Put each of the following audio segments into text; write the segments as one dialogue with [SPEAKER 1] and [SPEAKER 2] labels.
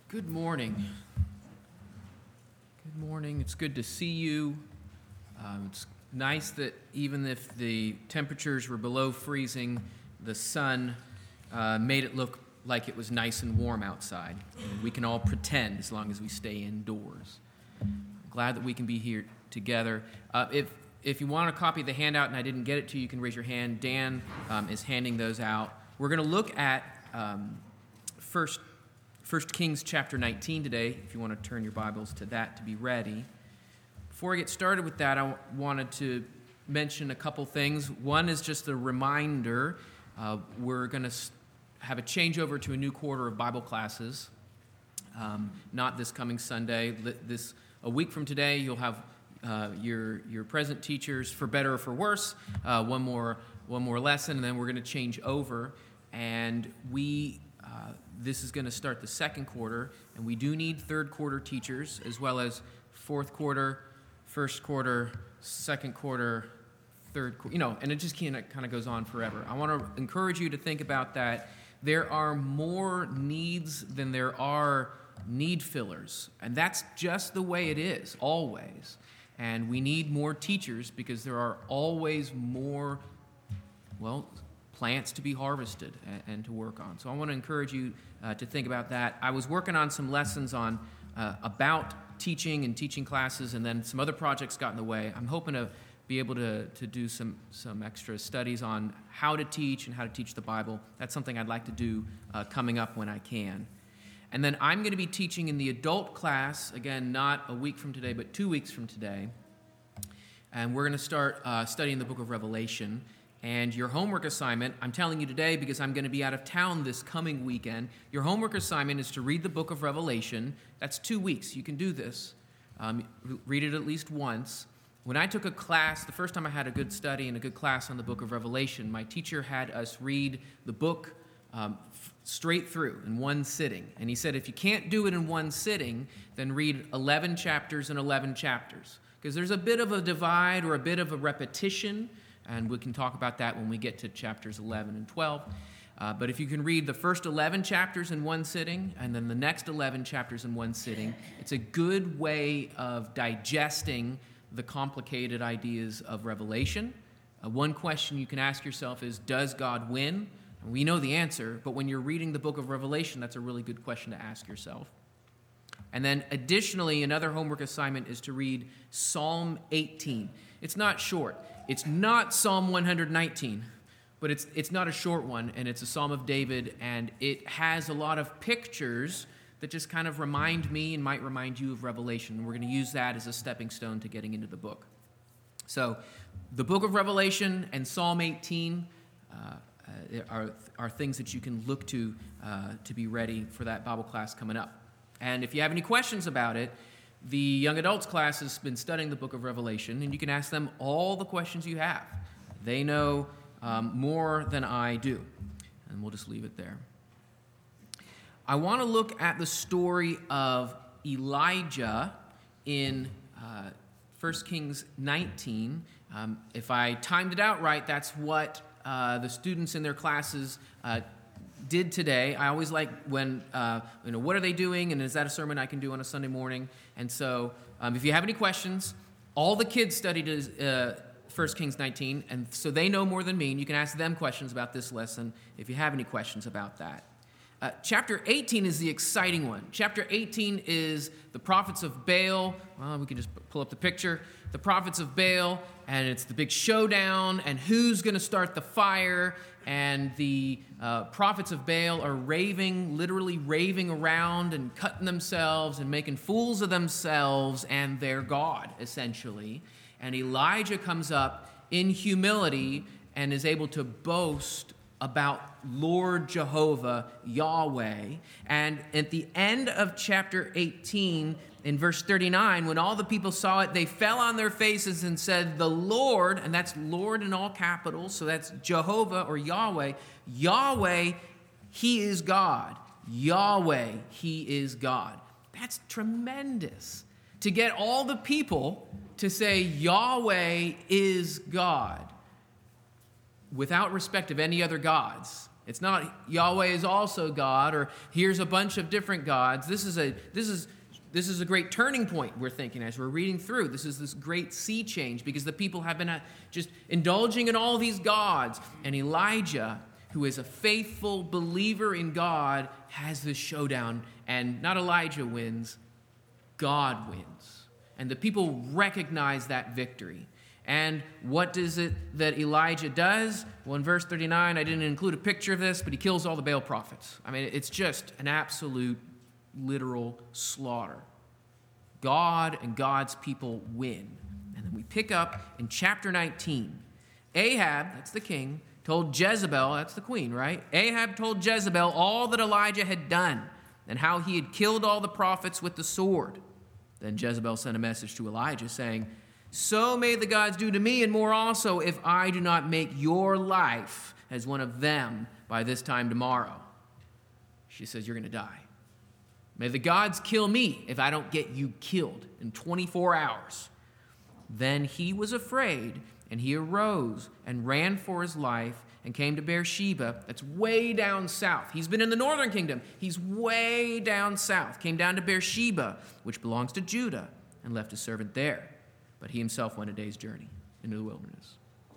[SPEAKER 1] Good morning. Good morning. It's good to see you. It's nice that even if the temperatures were below freezing, the sun made it look like it was nice and warm outside. And we can all pretend as long as we stay indoors. I'm glad that we can be here together. If you want a copy of the handout and I didn't get it to you, you can raise your hand. Dan is handing those out. We're going to look at First Kings chapter 19 today, if you want to turn your Bibles to that to be ready. Before I get started with that, I wanted to mention a couple things. One is just a reminder. We're going to have a changeover to a new quarter of Bible classes. Not this coming Sunday. A week from today, you'll have your present teachers, for better or for worse, one more lesson, and then we're going to change over. And this is going to start the second quarter, and we do need third quarter teachers, as well as fourth quarter, first quarter, second quarter, third quarter, and it just kind of goes on forever. I want to encourage you to think about that. There are more needs than there are need fillers, and that's just the way it is, always. And we need more teachers because there are always more, plants to be harvested and to work on. So I want to encourage you to think about that. I was working on some lessons on about teaching and teaching classes, and then some other projects got in the way. I'm hoping to be able to do some extra studies on how to teach and how to teach the Bible. That's something I'd like to do coming up when I can. And then I'm going to be teaching in the adult class, again, not a week from today, but 2 weeks from today. And we're going to start studying the book of Revelation. And your homework assignment, I'm telling you today because I'm going to be out of town this coming weekend, your homework assignment is to read the book of Revelation. That's 2 weeks. You can do this. Read it at least once. When I took a class, the first time I had a good study and a good class on the book of Revelation, my teacher had us read the book straight through in one sitting. And he said, if you can't do it in one sitting, then read 11 chapters and 11 chapters. Because there's a bit of a divide or a bit of a repetition, and we can talk about that when we get to chapters 11 and 12. But if you can read the first 11 chapters in one sitting and then the next 11 chapters in one sitting, it's a good way of digesting the complicated ideas of Revelation. One question you can ask yourself is, does God win? And we know the answer, but when you're reading the book of Revelation, that's a really good question to ask yourself. And then additionally, another homework assignment is to read Psalm 18. It's not short. It's not Psalm 119, but it's not a short one, and it's a Psalm of David, and it has a lot of pictures that just kind of remind me and might remind you of Revelation. We're going to use that as a stepping stone to getting into the book. So the book of Revelation and Psalm 18 are things that you can look to be ready for that Bible class coming up. And if you have any questions about it, the young adults class has been studying the book of Revelation, and you can ask them all the questions you have. They know more than I do, and we'll just leave it there. I want to look at the story of Elijah in 1 Kings 19. If I timed it out right, that's what the students in their classes did today. I always like when, what are they doing, and is that a sermon I can do on a Sunday morning? And so if you have any questions, all the kids studied 1 Kings 19, and so they know more than me, and you can ask them questions about this lesson if you have any questions about that. Chapter 18 is the exciting one. Chapter 18 is the prophets of Baal. Well, we can just pull up the picture. The prophets of Baal, and it's the big showdown, and who's going to start the fire. And the prophets of Baal are literally raving around and cutting themselves and making fools of themselves and their God, essentially. And Elijah comes up in humility and is able to boast about Lord Jehovah, Yahweh. And at the end of chapter 18, in verse 39, when all the people saw it, they fell on their faces and said, the Lord, and that's Lord in all capitals, so that's Jehovah or Yahweh. Yahweh, He is God. Yahweh, He is God. That's tremendous. To get all the people to say Yahweh is God without respect of any other gods It's not Yahweh is also God, or here's a bunch of different gods. This is a great turning point, we're thinking, as we're reading through. This is this great sea change, because the people have been just indulging in all these gods. And Elijah, who is a faithful believer in God, has this showdown. And not Elijah wins, God wins. And the people recognize that victory. And what is it that Elijah does? Well, in verse 39, I didn't include a picture of this, but he kills all the Baal prophets. I mean, it's just an absolute, literal slaughter. God and God's people win. And then we pick up in chapter 19. Ahab, that's the king, told Jezebel, that's the queen, right? Ahab told Jezebel all that Elijah had done and how he had killed all the prophets with the sword. Then Jezebel sent a message to Elijah saying, "So may the gods do to me and more also if I do not make your life as one of them by this time tomorrow." She says, "You're going to die. May the gods kill me if I don't get you killed in 24 hours. Then he was afraid, and he arose and ran for his life and came to Beersheba. That's way down south. He's been in the northern kingdom. He's way down south. Came down to Beersheba, which belongs to Judah, and left his servant there. But he himself went a day's journey into the wilderness."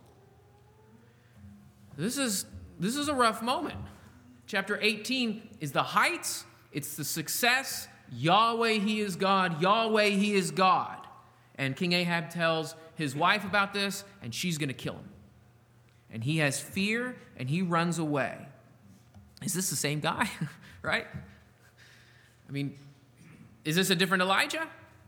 [SPEAKER 1] This is a rough moment. Chapter 18 is the heights. It's the success. Yahweh, he is God. Yahweh, he is God. And King Ahab tells his wife about this, and she's going to kill him. And he has fear, and he runs away. Is this the same guy? Right? I mean, is this a different Elijah?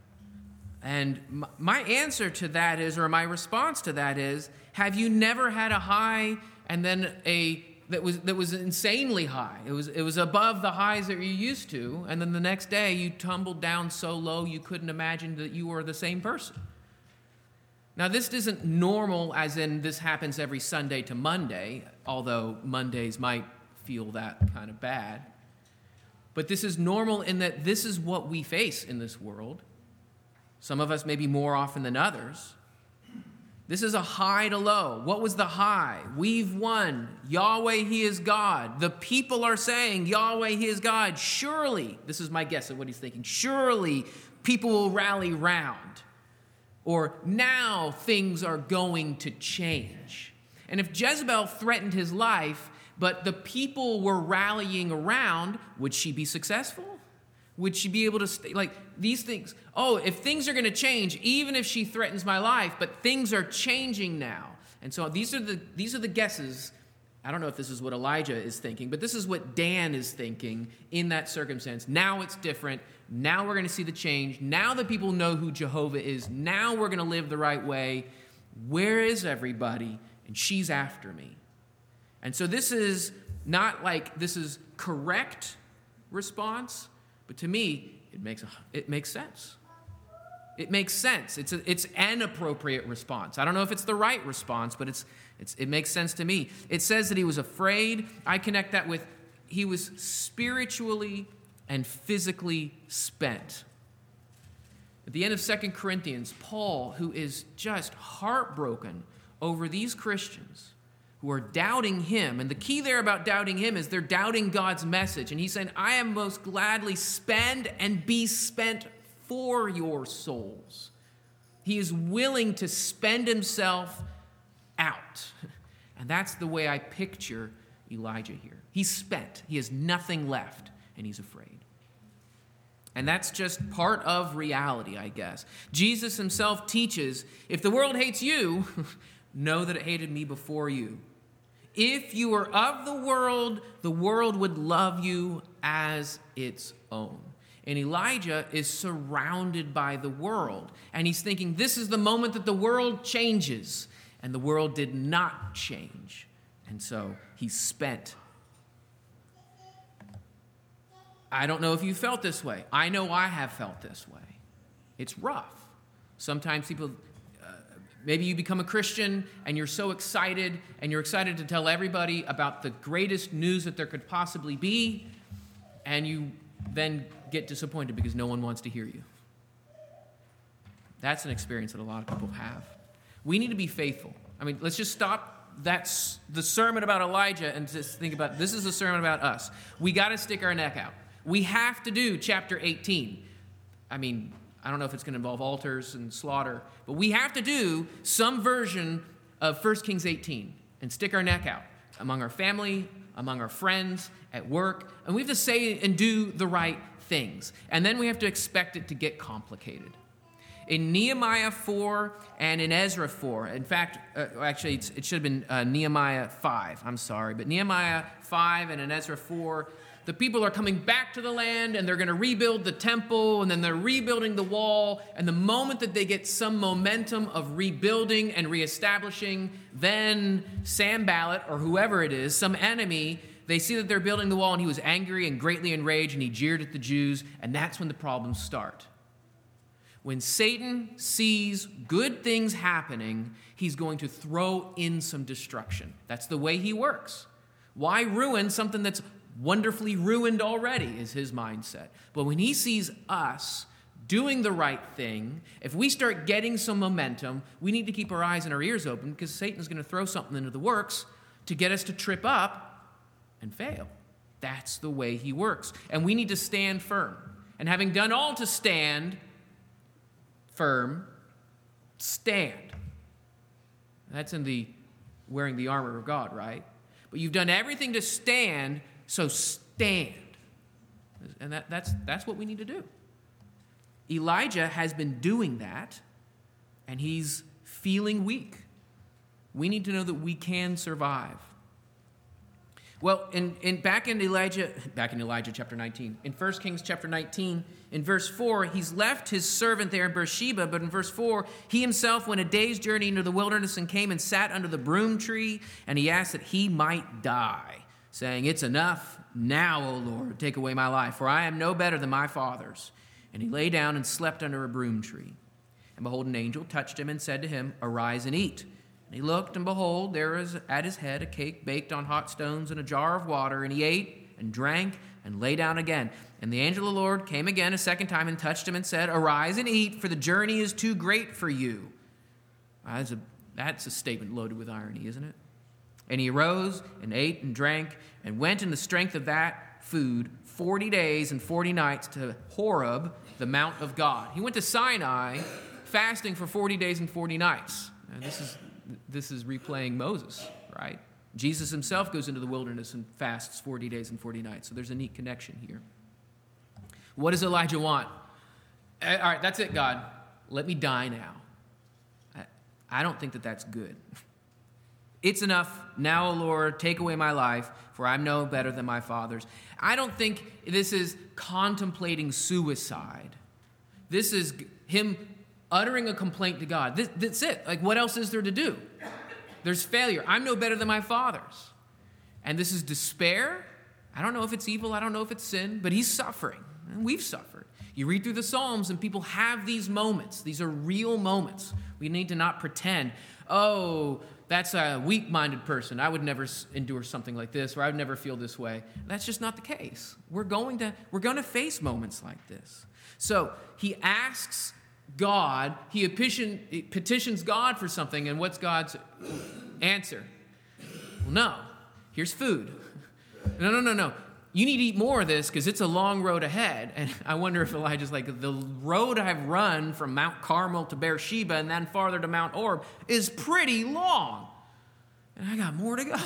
[SPEAKER 1] And my answer to that is, or my response to that is, have you never had a high and then that was insanely high? It was above the highs that you're used to, and then the next day you tumbled down so low you couldn't imagine that you were the same person. Now, this isn't normal as in this happens every Sunday to Monday, although Mondays might feel that kind of bad. But this is normal in that this is what we face in this world. Some of us maybe more often than others. This is a high to low. What was the high? We've won. Yahweh, he is God. The people are saying, Yahweh, he is God. Surely, this is my guess of what he's thinking, surely people will rally round. Or now things are going to change. And if Jezebel threatened his life, but the people were rallying around, would she be successful? Would she be able to stay? Like these things, if things are going to change, even if she threatens my life, but things are changing now. And so these are the guesses. I don't know if this is what Elijah is thinking, but this is what Dan is thinking in that circumstance. Now it's different. Now we're going to see the change. Now the people know who Jehovah is. Now we're going to live the right way. Where is everybody? And she's after me. And so this is not like this is correct response, but to me, it makes sense. It makes sense. It's an appropriate response. I don't know if it's the right response, but it makes sense to me. It says that he was afraid. I connect that with he was spiritually and physically spent. At the end of 2 Corinthians, Paul, who is just heartbroken over these Christians who are doubting him, and the key there about doubting him is they're doubting God's message. And he's saying, I am most gladly spend and be spent for your souls. He is willing to spend himself out. And that's the way I picture Elijah here. He's spent. He has nothing left, and he's afraid. And that's just part of reality, I guess. Jesus himself teaches, if the world hates you, know that it hated me before you. If you were of the world would love you as its own. And Elijah is surrounded by the world. And he's thinking, this is the moment that the world changes. And the world did not change. And so he's spent. I don't know if you felt this way. I know I have felt this way. It's rough. Sometimes people... Maybe you become a Christian and you're so excited and you're excited to tell everybody about the greatest news that there could possibly be, and you then get disappointed because no one wants to hear you. That's an experience that a lot of people have. We need to be faithful. I mean, let's just stop that's the sermon about Elijah and just think about this is a sermon about us. We got to stick our neck out. We have to do chapter 18. I mean, I don't know if it's going to involve altars and slaughter, but we have to do some version of 1 Kings 18 and stick our neck out among our family, among our friends, at work, and we have to say and do the right things. And then we have to expect it to get complicated. In Nehemiah 4 and in Ezra 4, in fact, actually it should have been Nehemiah 5, I'm sorry, but Nehemiah 5 and in Ezra 4, the people are coming back to the land and they're going to rebuild the temple and then they're rebuilding the wall. And the moment that they get some momentum of rebuilding and reestablishing, then Sanballat or whoever it is, some enemy, they see that they're building the wall and he was angry and greatly enraged and he jeered at the Jews. And that's when the problems start. When Satan sees good things happening, he's going to throw in some destruction. That's the way he works. Why ruin something that's wonderfully ruined already is his mindset. But when he sees us doing the right thing, if we start getting some momentum, we need to keep our eyes and our ears open because Satan's going to throw something into the works to get us to trip up and fail. That's the way he works. And we need to stand firm. And having done all to stand firm, stand. That's in the wearing the armor of God, right? But you've done everything to stand, so stand. And that's what we need to do. Elijah has been doing that, and he's feeling weak. We need to know that we can survive. Well, back in Elijah chapter 19, in 1 Kings chapter 19, in verse 4, he's left his servant there in Beersheba, but in verse 4, he himself went a day's journey into the wilderness and came and sat under the broom tree, and he asked that he might die, saying, "It's enough now, O Lord, take away my life, for I am no better than my fathers." And he lay down and slept under a broom tree. And behold, an angel touched him and said to him, "Arise and eat." And he looked, and behold, there was at his head a cake baked on hot stones and a jar of water. And he ate and drank and lay down again. And the angel of the Lord came again a second time and touched him and said, "Arise and eat, for the journey is too great for you." That's a statement loaded with irony, isn't it? And he arose and ate and drank and went in the strength of that food 40 days and 40 nights to Horeb, the Mount of God. He went to Sinai fasting for 40 days and 40 nights. And this is replaying Moses, right? Jesus himself goes into the wilderness and fasts 40 days and 40 nights. So there's a neat connection here. What does Elijah want? All right, that's it, God. Let me die now. I don't think that that's good. It's enough. Now, O Lord, take away my life, for I'm no better than my fathers. I don't think this is contemplating suicide. This is him uttering a complaint to God. That's it. Like, what else is there to do? There's failure. I'm no better than my fathers. And this is despair. I don't know if it's evil. I don't know if it's sin. But he's suffering. And we've suffered. You read through the Psalms and people have these moments. These are real moments. We need to not pretend, oh, that's a weak-minded person. I would never endure something like this, or I would never feel this way. That's just not the case. We're going to face moments like this. So he asks God, he petitions God for something, and what's God's answer? Well, no. Here's food. No. You need to eat more of this because it's a long road ahead. And I wonder if Elijah's like, the road I've run from Mount Carmel to Beersheba and then farther to Mount Horeb is pretty long. And I got more to go.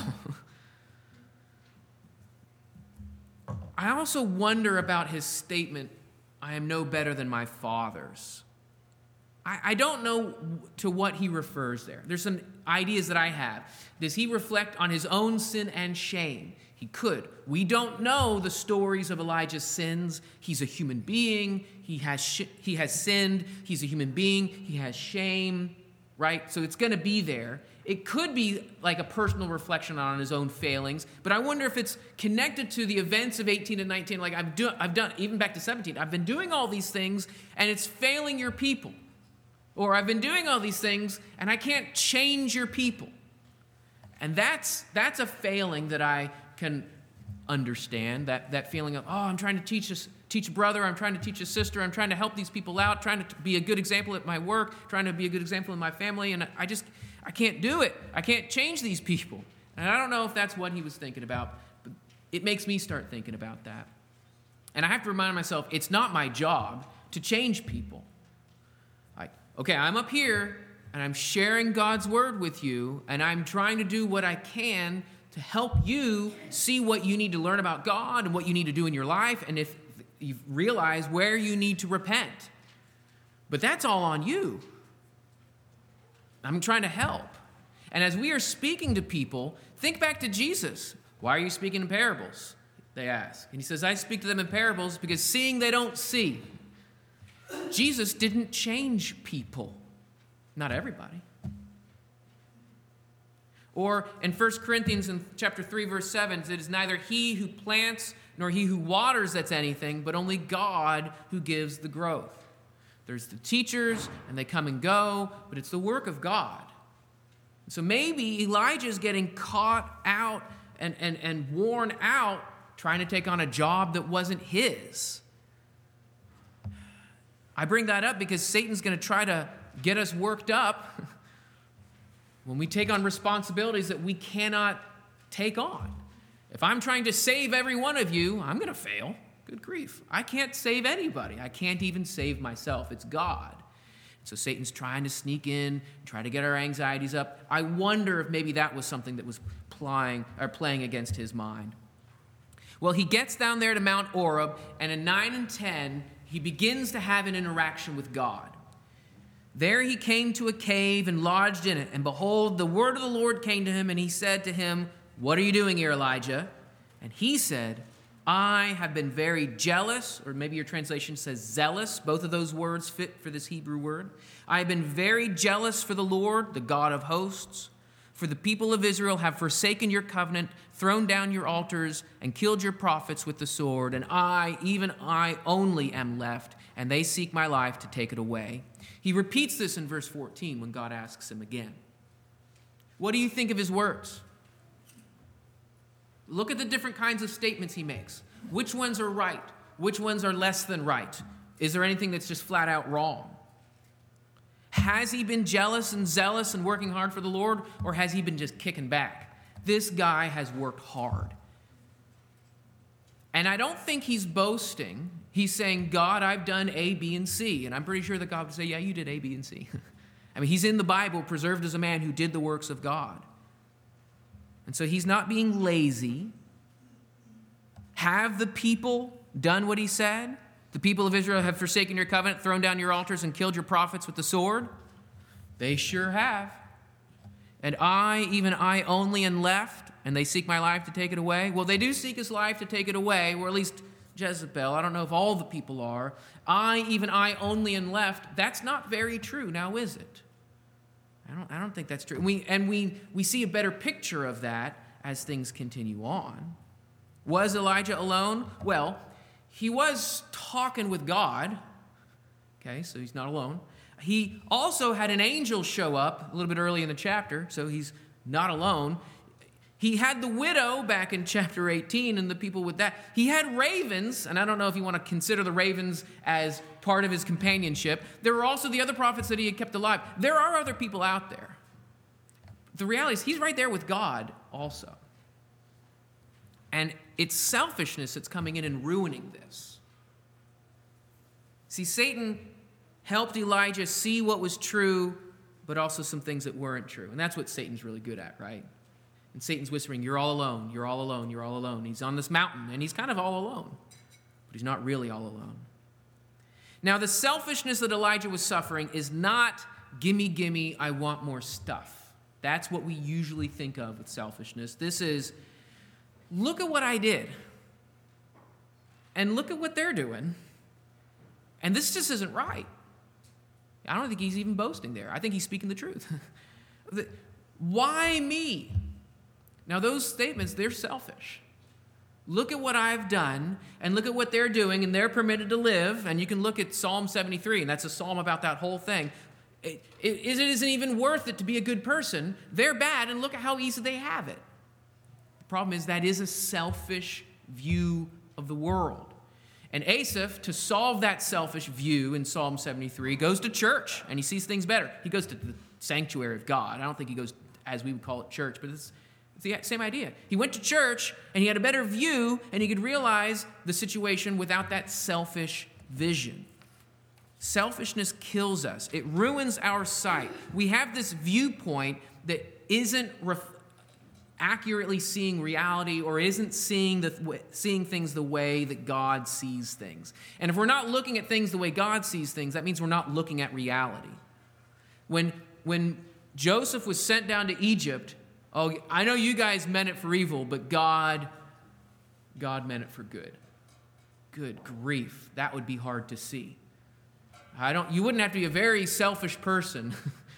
[SPEAKER 1] I also wonder about his statement, I am no better than my fathers. I don't know to what he refers there. There's some ideas that I have. Does he reflect on his own sin and shame? He could. We don't know the stories of Elijah's sins. He's a human being. He has sinned. He's a human being. He has shame, right? So it's going to be there. It could be like a personal reflection on his own failings, but I wonder if it's connected to the events of 18 and 19. Like I've done, even back to 17. I've been doing all these things, and it's failing your people. Or I've been doing all these things, and I can't change your people. And that's a failing that I can understand, that feeling of, oh, I'm trying to teach a brother, I'm trying to teach a sister, I'm trying to help these people out, trying to be a good example at my work, trying to be a good example in my family, and I can't do it. I can't change these people. And I don't know if that's what he was thinking about, but it makes me start thinking about that. And I have to remind myself, it's not my job to change people. Like, okay, I'm up here, and I'm sharing God's word with you, and I'm trying to do what I can to help you see what you need to learn about God and what you need to do in your life, and if you realize where you need to repent. But that's all on you. I'm trying to help. And as we are speaking to people, think back to Jesus. Why are you speaking in parables? They ask. And he says, I speak to them in parables because seeing they don't see. Jesus didn't change people. Not everybody. Or in 1 Corinthians in chapter 3, verse 7, it is neither he who plants nor he who waters that's anything, but only God who gives the growth. There's the teachers, and they come and go, but it's the work of God. So maybe Elijah's getting caught out and worn out trying to take on a job that wasn't his. I bring that up because Satan's going to try to get us worked up when we take on responsibilities that we cannot take on. If I'm trying to save every one of you, I'm going to fail. Good grief. I can't save anybody. I can't even save myself. It's God. So Satan's trying to sneak in, try to get our anxieties up. I wonder if maybe that was something that was playing against his mind. Well, he gets down there to Mount Oreb, and in 9 and 10, he begins to have an interaction with God. There he came to a cave and lodged in it. And behold, the word of the Lord came to him, and he said to him, what are you doing here, Elijah? And he said, I have been very jealous, or maybe your translation says zealous. Both of those words fit for this Hebrew word. I have been very jealous for the Lord, the God of hosts. For the people of Israel have forsaken your covenant, thrown down your altars, and killed your prophets with the sword. And I, even I only am left, and they seek my life to take it away. He repeats this in verse 14 when God asks him again. What do you think of his words? Look at the different kinds of statements he makes. Which ones are right? Which ones are less than right? Is there anything that's just flat out wrong? Has he been jealous and zealous and working hard for the Lord, or has he been just kicking back? This guy has worked hard. And I don't think he's boasting. He's saying, God, I've done A, B, and C. And I'm pretty sure that God would say, yeah, you did A, B, and C. I mean, he's in the Bible, preserved as a man who did the works of God. And so he's not being lazy. Have the people done what he said? The people of Israel have forsaken your covenant, thrown down your altars, and killed your prophets with the sword? They sure have. And I, even I only, am left, and they seek my life to take it away. Well, they do seek his life to take it away, or at least Jezebel. I don't know if all the people are. I, even I only, am left. That's not very true, now is it? I don't think that's true. We see a better picture of that as things continue on. Was Elijah alone? Well, he was talking with God. Okay, so he's not alone. He also had an angel show up a little bit early in the chapter, so he's not alone. He had the widow back in chapter 18 and the people with that. He had ravens, and I don't know if you want to consider the ravens as part of his companionship. There were also the other prophets that he had kept alive. There are other people out there. The reality is he's right there with God also. And it's selfishness that's coming in and ruining this. See, Satan helped Elijah see what was true, but also some things that weren't true. And that's what Satan's really good at, right? And Satan's whispering, you're all alone, you're all alone, you're all alone. He's on this mountain, and he's kind of all alone. But he's not really all alone. Now, the selfishness that Elijah was suffering is not, gimme, gimme, I want more stuff. That's what we usually think of with selfishness. This is, look at what I did. And look at what they're doing. And this just isn't right. I don't think he's even boasting there. I think he's speaking the truth. Why me? Now, those statements, they're selfish. Look at what I've done, and look at what they're doing, and they're permitted to live. And you can look at Psalm 73, and that's a psalm about that whole thing. It isn't even worth it to be a good person. They're bad, and look at how easy they have it. The problem is that is a selfish view of the world. And Asaph, to solve that selfish view in Psalm 73, goes to church, and he sees things better. He goes to sanctuary of God. I don't think he goes, as we would call it, church, but it's the same idea. He went to church, and he had a better view, and he could realize the situation without that selfish vision. Selfishness kills us. It ruins our sight. We have this viewpoint that isn't accurately seeing reality or isn't seeing things the way that God sees things. And if we're not looking at things the way God sees things, that means we're not looking at reality. When Joseph was sent down to Egypt, I know you guys meant it for evil, but God meant it for good. Good grief, that would be hard to see. You wouldn't have to be a very selfish person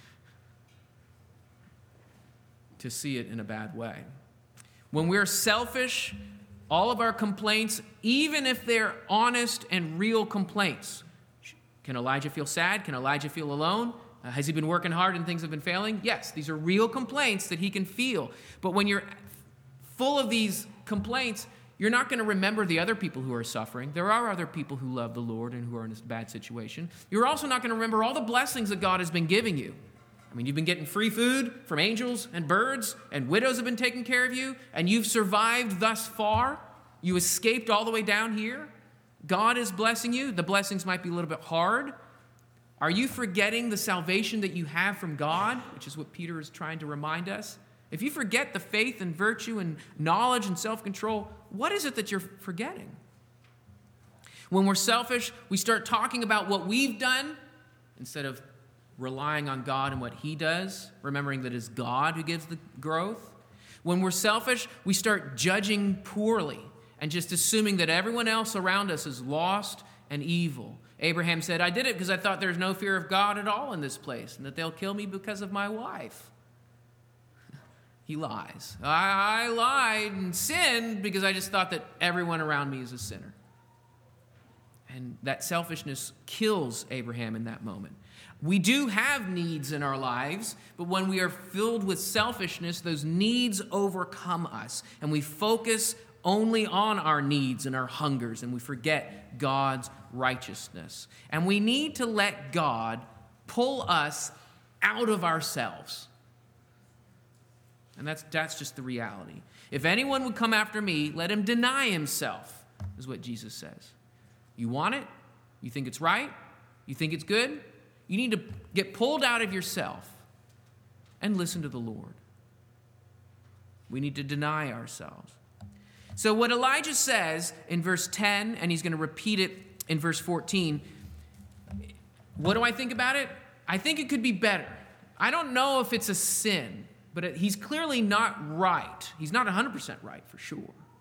[SPEAKER 1] to see it in a bad way. When we're selfish, all of our complaints, even if they're honest and real complaints. Can Elijah feel sad? Can Elijah feel alone? Has he been working hard and things have been failing? Yes, these are real complaints that he can feel. But when you're full of these complaints, you're not going to remember the other people who are suffering. There are other people who love the Lord and who are in a bad situation. You're also not going to remember all the blessings that God has been giving you. I mean, you've been getting free food from angels and birds, and widows have been taking care of you, and you've survived thus far. You escaped all the way down here. God is blessing you. The blessings might be a little bit hard. Are you forgetting the salvation that you have from God, which is what Peter is trying to remind us? If you forget the faith and virtue and knowledge and self-control, what is it that you're forgetting? When we're selfish, we start talking about what we've done instead of relying on God and what he does, remembering that it's God who gives the growth. When we're selfish, we start judging poorly and just assuming that everyone else around us is lost and evil. Abraham said, I did it because I thought there's no fear of God at all in this place and that they'll kill me because of my wife. He lies. I lied and sinned because I just thought that everyone around me is a sinner. And that selfishness kills Abraham in that moment. We do have needs in our lives, but when we are filled with selfishness, those needs overcome us, and we focus only on our needs and our hungers, and we forget God's righteousness. And we need to let God pull us out of ourselves. And that's just the reality. If anyone would come after me, let him deny himself, is what Jesus says. You want it? You think it's right? You think it's good? You need to get pulled out of yourself and listen to the Lord. We need to deny ourselves. So what Elijah says in verse 10, and he's going to repeat it in verse 14, what do I think about it? I think it could be better. I don't know if it's a sin, but he's clearly not right. He's not 100% right for sure.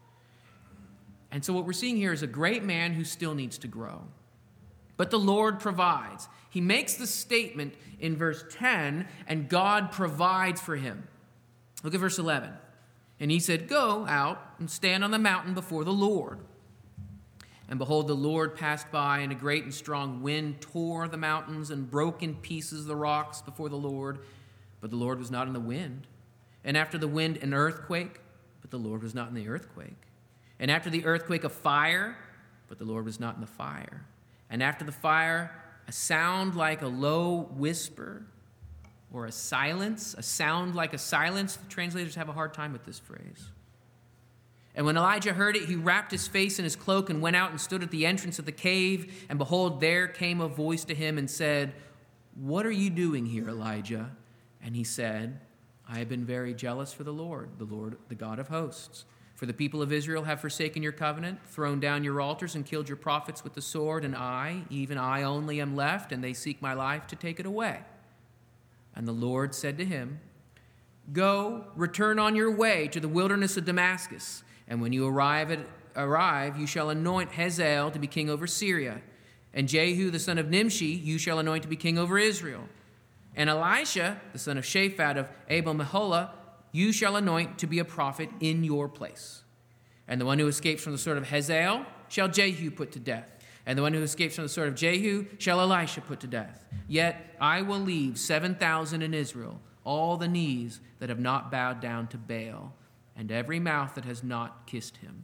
[SPEAKER 1] And so what we're seeing here is a great man who still needs to grow. But the Lord provides. He makes the statement in verse 10, and God provides for him. Look at verse 11. And he said, go out and stand on the mountain before the Lord. And behold, the Lord passed by, and a great and strong wind tore the mountains and broke in pieces the rocks before the Lord. But the Lord was not in the wind. And after the wind, an earthquake, but the Lord was not in the earthquake. And after the earthquake, a fire, but the Lord was not in the fire. And after the fire, a sound like a low whisper, or a silence, a sound like a silence. The translators have a hard time with this phrase. And when Elijah heard it, he wrapped his face in his cloak and went out and stood at the entrance of the cave. And behold, there came a voice to him and said, what are you doing here, Elijah? And he said, I have been very jealous for the Lord, the God of hosts. For the people of Israel have forsaken your covenant, thrown down your altars, and killed your prophets with the sword, and I, even I only, am left, and they seek my life to take it away. And the Lord said to him, go, return on your way to the wilderness of Damascus, and when you arrive, you shall anoint Hazael to be king over Syria, and Jehu the son of Nimshi you shall anoint to be king over Israel. And Elisha, the son of Shaphat of Abel-Meholah, you shall anoint to be a prophet in your place. And the one who escapes from the sword of Hazael shall Jehu put to death. And the one who escapes from the sword of Jehu shall Elisha put to death. Yet I will leave 7,000 in Israel, all the knees that have not bowed down to Baal, and every mouth that has not kissed him.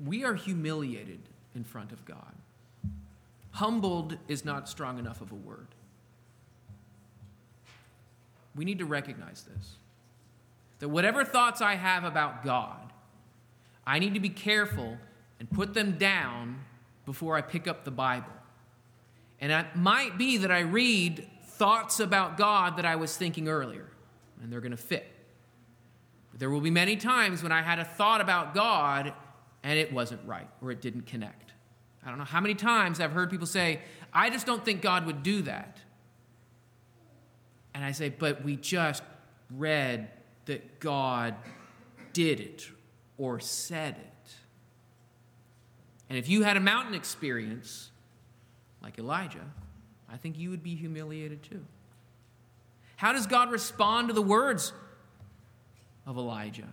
[SPEAKER 1] we are humiliated in front of God. Humbled is not strong enough of a word. We need to recognize this. That whatever thoughts I have about God, I need to be careful and put them down before I pick up the Bible. And it might be that I read thoughts about God that I was thinking earlier, and they're going to fit. But there will be many times when I had a thought about God and it wasn't right, or it didn't connect. I don't know how many times I've heard people say, I just don't think God would do that. And I say, but we just read that God did it or said it. And if you had a mountain experience like Elijah, I think you would be humiliated too. How does God respond to the words of Elijah?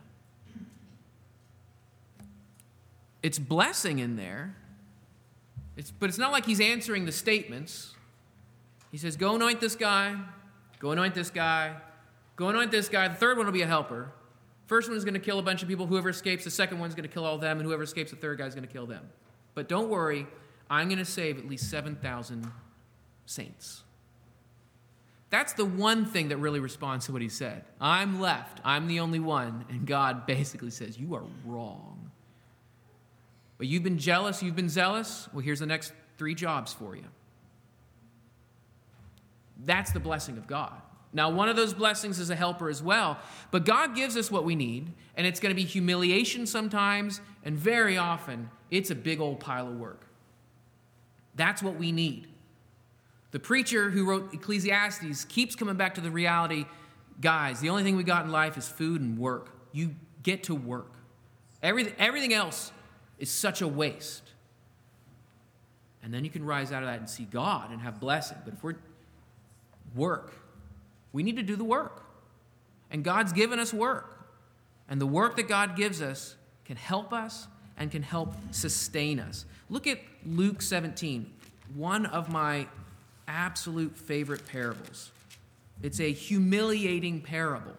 [SPEAKER 1] It's blessing in there, but it's not like he's answering the statements. He says, go anoint this guy, go anoint this guy, go anoint this guy. The third one will be a helper. First one is going to kill a bunch of people. Whoever escapes, the second one's going to kill all of them, and whoever escapes, the third guy's going to kill them. But don't worry, I'm going to save at least 7,000 saints. That's the one thing that really responds to what he said. I'm left. I'm the only one. And God basically says, you are wrong. But you've been jealous, you've been zealous. Well, here's the next 3 jobs for you. That's the blessing of God. Now, one of those blessings is a helper as well. But God gives us what we need, and it's going to be humiliation sometimes, and very often, it's a big old pile of work. That's what we need. The preacher who wrote Ecclesiastes keeps coming back to the reality, guys, the only thing we got in life is food and work. You get to work. Everything else is such a waste. And then you can rise out of that and see God and have blessing. But if we're work, we need to do the work. And God's given us work. And the work that God gives us can help us and can help sustain us. Look at Luke 17, one of my absolute favorite parables. It's a humiliating parable.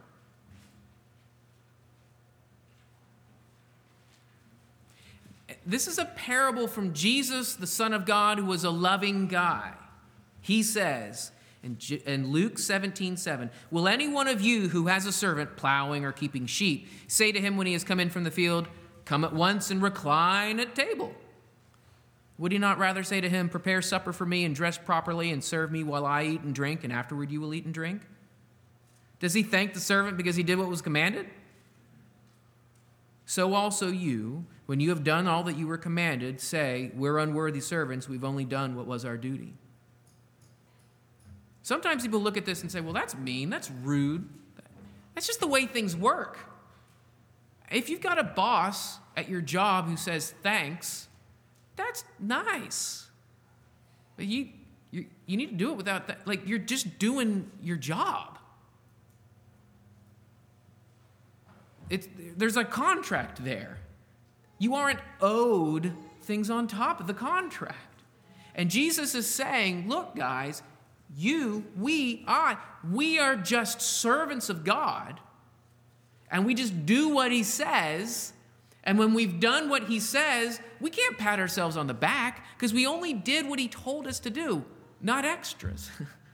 [SPEAKER 1] This is a parable from Jesus, the Son of God, who was a loving guy. He says in Luke 17:7, will any one of you who has a servant plowing or keeping sheep say to him when he has come in from the field, come at once and recline at table? Would he not rather say to him, prepare supper for me and dress properly and serve me while I eat and drink, and afterward you will eat and drink? Does he thank the servant because he did what was commanded? So also you, when you have done all that you were commanded, say, we're unworthy servants, we've only done what was our duty. Sometimes people look at this and say, well, that's mean, that's rude. That's just the way things work. If you've got a boss at your job who says thanks, that's nice. But you need to do it without that. Like, you're just doing your job. There's a contract there. You aren't owed things on top of the contract. And Jesus is saying, look, guys, we are just servants of God, and we just do what he says. And when we've done what he says, we can't pat ourselves on the back because we only did what he told us to do, not extras.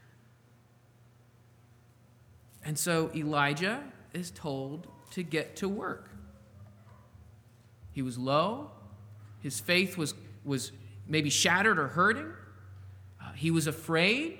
[SPEAKER 1] And so Elijah is told to get to work. He was low. His faith was maybe shattered or hurting. He was afraid.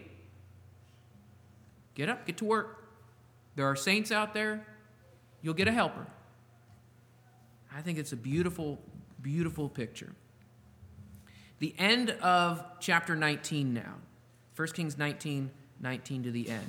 [SPEAKER 1] Get up, get to work. There are saints out there. You'll get a helper. I think it's a beautiful, beautiful picture. The end of chapter 19 now. 1 Kings 19 to the end.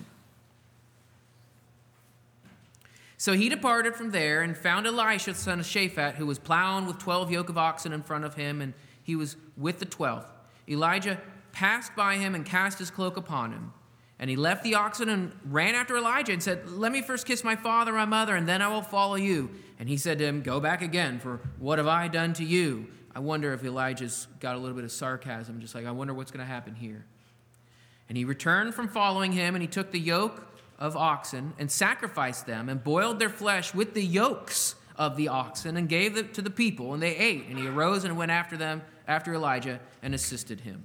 [SPEAKER 1] So he departed from there and found Elisha, son of Shaphat, who was plowing with 12 yoke of oxen in front of him, and he was with the 12th. Elijah passed by him and cast his cloak upon him. And he left the oxen and ran after Elijah and said, let me first kiss my father and my mother, and then I will follow you. And he said to him, go back again, for what have I done to you? I wonder if Elijah's got a little bit of sarcasm, just like, I wonder what's going to happen here. And he returned from following him, and he took the yoke of oxen and sacrificed them and boiled their flesh with the yokes of the oxen and gave it to the people, and they ate. And he arose and went after them, after Elijah, and assisted him.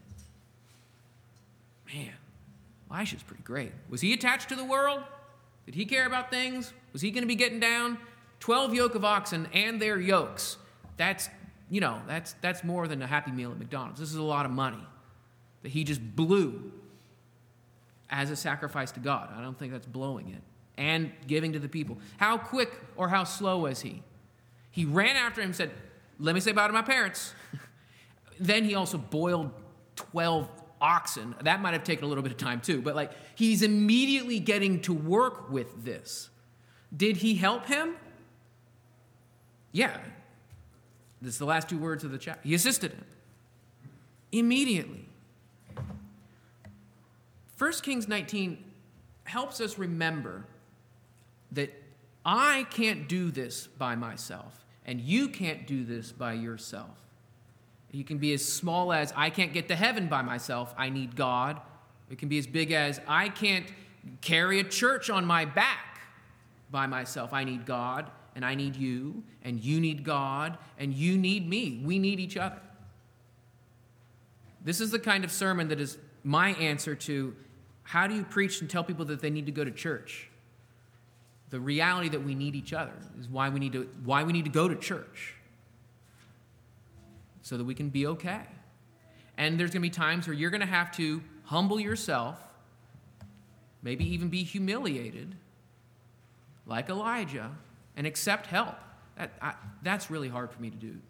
[SPEAKER 1] Man, Elisha's pretty great. Was he attached to the world? Did he care about things? Was he going to be getting down? 12 yoke of oxen and their yokes. That's more than a Happy Meal at McDonald's. This is a lot of money that he just blew as a sacrifice to God. I don't think that's blowing it. And giving to the people. How quick or how slow was he? He ran after him and said, let me say bye to my parents. Then he also boiled 12 oxen. That might have taken a little bit of time too, but he's immediately getting to work with this. Did he help him? Yeah. This is the last two words of the chapter. He assisted him. Immediately. 1 Kings 19 helps us remember that I can't do this by myself, and you can't do this by yourself. You can be as small as, I can't get to heaven by myself, I need God. It can be as big as, I can't carry a church on my back by myself, I need God, and I need you, and you need God, and you need me. We need each other. This is the kind of sermon that is my answer to, how do you preach and tell people that they need to go to church? The reality that we need each other is why we need to go to church, so that we can be okay. And there's going to be times where you're going to have to humble yourself, maybe even be humiliated, like Elijah, and accept help. That's really hard for me to do.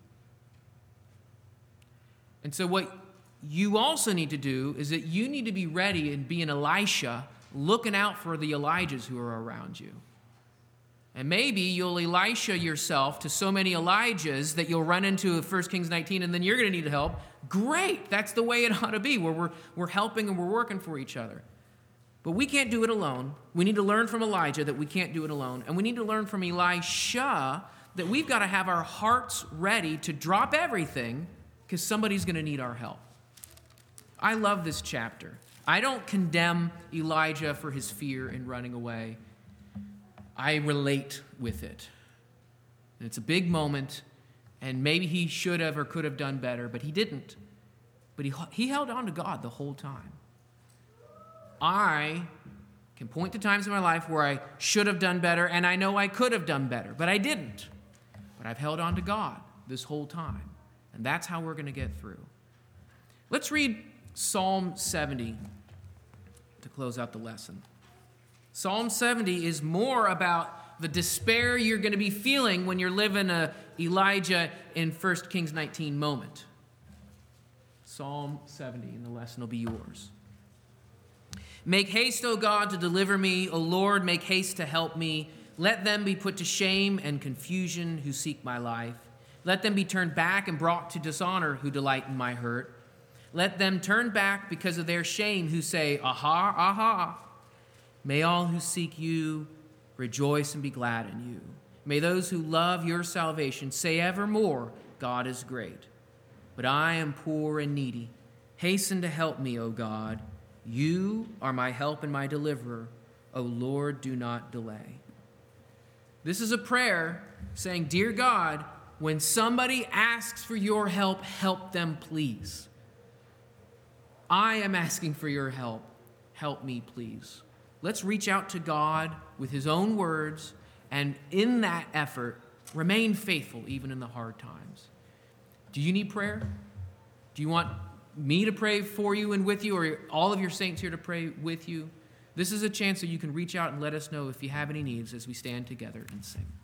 [SPEAKER 1] And so what you also need to do is that you need to be ready and be an Elisha, looking out for the Elijahs who are around you. And maybe you'll Elisha yourself to so many Elijahs that you'll run into 1 Kings 19, and then you're going to need help. Great. That's the way it ought to be, where we're helping and we're working for each other. But we can't do it alone. We need to learn from Elijah that we can't do it alone. And we need to learn from Elisha that we've got to have our hearts ready to drop everything because somebody's going to need our help. I love this chapter. I don't condemn Elijah for his fear in running away. I relate with it. And it's a big moment, and maybe he should have or could have done better, but he didn't. But he held on to God the whole time. I can point to times in my life where I should have done better, and I know I could have done better, but I didn't. But I've held on to God this whole time, and that's how we're going to get through. Let's read Psalm 70 to close out the lesson. Psalm 70 is more about the despair you're going to be feeling when you're living a Elijah in 1 Kings 19 moment. Psalm 70, and the lesson will be yours. Make haste, O God, to deliver me. O Lord, make haste to help me. Let them be put to shame and confusion who seek my life. Let them be turned back and brought to dishonor who delight in my hurt. Let them turn back because of their shame who say, aha, aha. May all who seek you rejoice and be glad in you. May those who love your salvation say evermore, God is great. But I am poor and needy. Hasten to help me, O God. You are my help and my deliverer. O Lord, do not delay. This is a prayer saying, Dear God, when somebody asks for your help, help them, please. I am asking for your help. Help me, please. Let's reach out to God with his own words, and in that effort, remain faithful even in the hard times. Do you need prayer? Do you want me to pray for you and with you, or all of your saints here to pray with you? This is a chance that you can reach out and let us know if you have any needs as we stand together and sing.